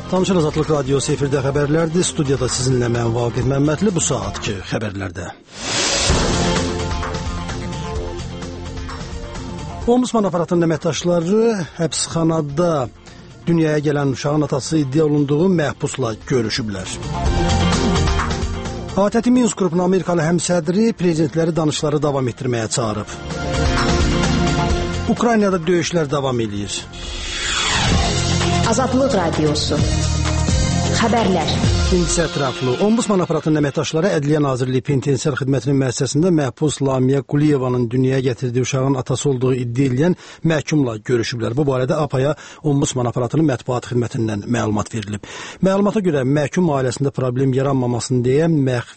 Tanışır Azadlıq Radiosu efirdə xəbərlərdir. Studiyada sizinlə mən Vaqif Məmmədli. Bu saatki xəbərlərdə. Ombudsman aparatının əməkdaşları həbsxanada dünyaya gələn uşağın atası iddia olunduğu məhbusla görüşüblər. ATƏT Minsk qrupunun Amerikalı həmsədri prezidentləri danışıqları davam etdirməyə çağırıb. Ukraynada döyüşlər davam edir. Azadlıq Radiosu. Xəbərlər. İndi ətraflı. Ombudsman aparatının əməkdaşları Ədliyyə Nazirliyi Penitensiar Xidmətinin müəssisəsində məhbus Lamiyə Quliyevanın dünyaya gətirdiyi uşağın atası olduğu iddia edilən məhkumla görüşüblər. Bu barədə APAya Ombudsman aparatının mətbuat xidmətindən məlumat verilib. Məlumata görə məhkum ailəsində problem yaranmamasını deyə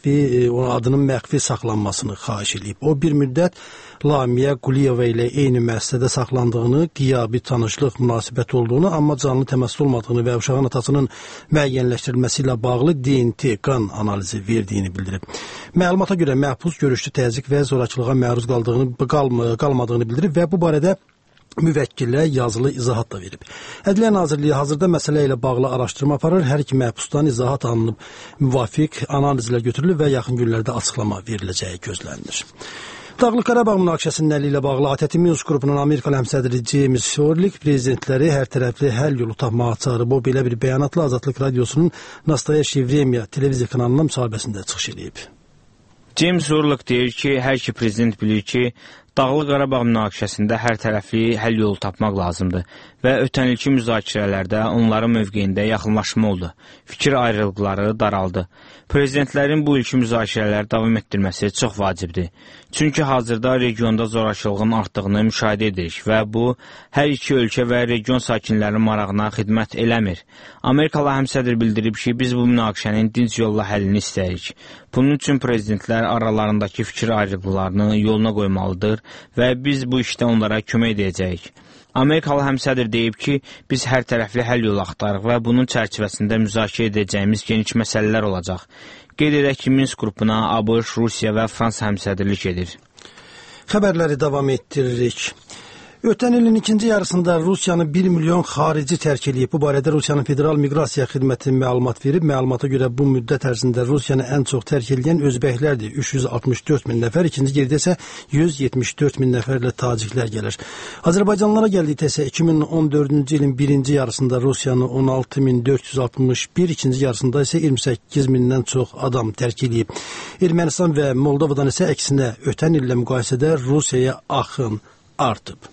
adının məxfi saxlanmasını xahiş edib. O bir müddət Lamiyə Quliyeva ilə eyni müəssisədə saxlandığını, qiyabi tanışlıq münasibəti olduğunu, amma canlı təmasda olmadığını və uşağın atasının müəyyənləşdirilməsi ilə bağlı DNT qan analizi verdiyini bildirib. Məlumata görə məhbus görüşlü təzyiq və zorakılığa məruz qalmadığını bildirib və bu barədə müvəkkillə yazılı izahat da verib. Ədliyyə Nazirliyi hazırda məsələ ilə bağlı araşdırma aparır. Hər iki məhbusdan izahat alınıb, müvafiq analizlə götürülür və yaxın günlərdə açıqlama veriləcəyi gözlənilir. Dağlıq Qarabağ münaqişəsinin əli ilə bağlı ATƏT Minsk qrupunun Amerikalı həmsədri James Orlik prezidentləri hər tərəfli həll yolu tapmağa çağırıb. O belə bir bəyanatla Azadlıq Radiosunun Nastoyaşi Vremya televiziya kanalına müsahibəsində çıxış edib. James Orlik deyir ki, hər iki prezident bilir ki, Dağlıq Qarabağ münaqişəsində hər tərəfli həll yolu tapmaq lazımdır və ötən ilki müzakirələrdə onların mövqeyində yaxınlaşma oldu. Fikir ayrılıqları daraldı. Prezidentlərin bu ilki müzakirələri davam etdirməsi çox vacibdir. Çünki hazırda regionda zorakılığın artdığını müşahidə edirik və bu, hər iki ölkə və region sakinlərinin marağına xidmət eləmir. Amerikalı həmsədr bildirib ki, biz bu münaqişənin dinc yolla həllini istəyirik. Bunun üçün prezidentlər aralarındakı fikir ayrılıqlarını yoluna qoymalıdır və biz bu işdə onlara kömək edəcəyik. Amerikalı həmsədr deyib ki, biz hər tərəfli həll yolu axtarıq və bunun çərçivəsində müzakirə edəcəyimiz geniş məsələlər olacaq. Qeyd edək ki, Minsk qrupuna ABŞ, Rusiya və Fransa həmsədrlik edir. Xəbərləri davam etdiririk. Ötən ilin ikinci yarısında Rusiyanın 1 milyon xarici tərk edib. Bu barədə Rusiyanın Federal Miqrasiya Xidməti məlumat verib. Məlumata görə bu müddət ərzində Rusiyanı ən çox tərk edən özbəklərdir. 364 min nəfər, ikinci geridə isə 174 min nəfərlə taciklər gəlir. Azərbaycanlılara gəldikdə isə 2014-cü ilin birinci yarısında Rusiyanı 16.461, ikinci yarısında isə 28 mindən çox adam tərk edib. Ermənistan və Moldovadan isə əksinə ötən illə müqayisədə Rusiyaya axın artıb.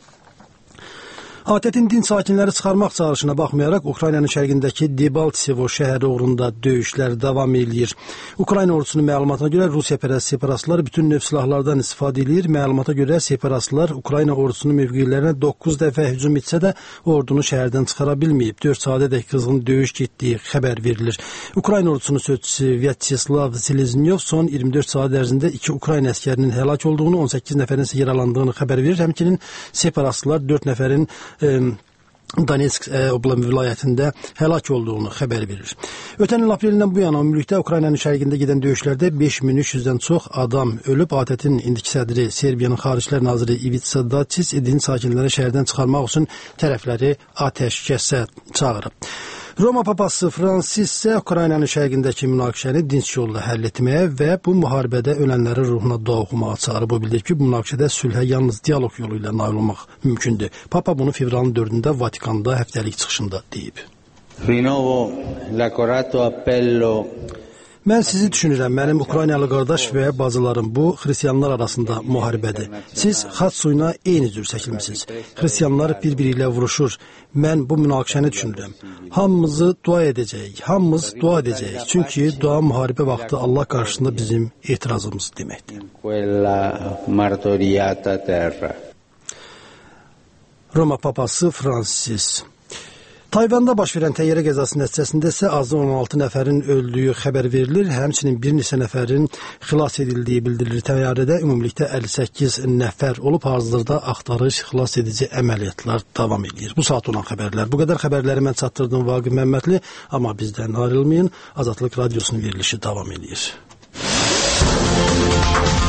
ATƏT-in dinc sakinləri çıxarmaq çağırışına baxmayaraq Ukraynanın şərqindəki Debaltsevo şəhəri uğrunda döyüşlər davam edir. Ukrayna ordusunun məlumatına görə Rusiyapərəst separatistlər bütün növ silahlardan istifadə edir. Məlumata görə separatistlər Ukrayna ordusunun mövqelərinə 9 dəfə hücum etsə də ordunu şəhərdən çıxara bilməyib. 4 saatədək qızğın döyüş getdiyi xəbər verilir. Ukrayna ordusunun sözçüsü Vyacheslav Seleznyov son 24 saat ərzində 2 Ukrayna əskərinin həlak olduğunu, 18 nəfərin isə yaralandığını xəbər verir. Həmçinin separatistlər 4 nəfərin Donetsk vilayətində həlak olduğunu xəbər verir. Ötən il aprelindən bu yana ümumilikdə Ukraynanın şərqində gedən döyüşlərdə 5300-dən çox adam ölüb. ATƏT-in indiki sədri Serbiyanın Xaricilər naziri Ivica Dačić dinc sakinləri şəhərdən çıxarmaq üçün tərəfləri atəşkəsə çağırıb. Roma papası Fransis isə Ukraynanın şərqindəki münaqişəni dinc yolla həll etməyə və bu müharibədə ölənlərin ruhuna dua oxumağa çağırıb. O bildirib ki, bu münaqişədə sülhə yalnız dialoq yolu ilə nail olmaq mümkündür. Papa bunu fevralın 4-də Vatikanda həftəlik çıxışında deyib. Rinnovo l'accorato appello. Mən sizi düşünürəm, mənim Ukraynalı qardaş və bacılarım, bu xristianlar arasında müharibədir. Siz xaç suyuna eyni cür çəkilmisiniz. Xristianlar bir-biri ilə vuruşur. Mən bu münaqişəni düşünürəm. Hamımız dua edəcəyik. Çünki dua müharibə vaxtı Allah qarşısında bizim etirazımız deməkdir. Roma papası Fransis. Tayvanda baş verən təyyarə qəzası nəticəsində isə azı 16 nəfərin öldüyü xəbər verilir. Həmçinin bir neçə nəfərin xilas edildiyi bildirilir. Təyyarədə ümumilikdə 58 nəfər olub, hazırda axtarış, xilas edici əməliyyatlar davam edir. Bu saat olan xəbərlər. Bu qədər xəbərləri mən çatdırdım Vaqif Məmmədli, amma bizdən ayrılmayın. Azadlıq Radiosunun verilişi davam edir.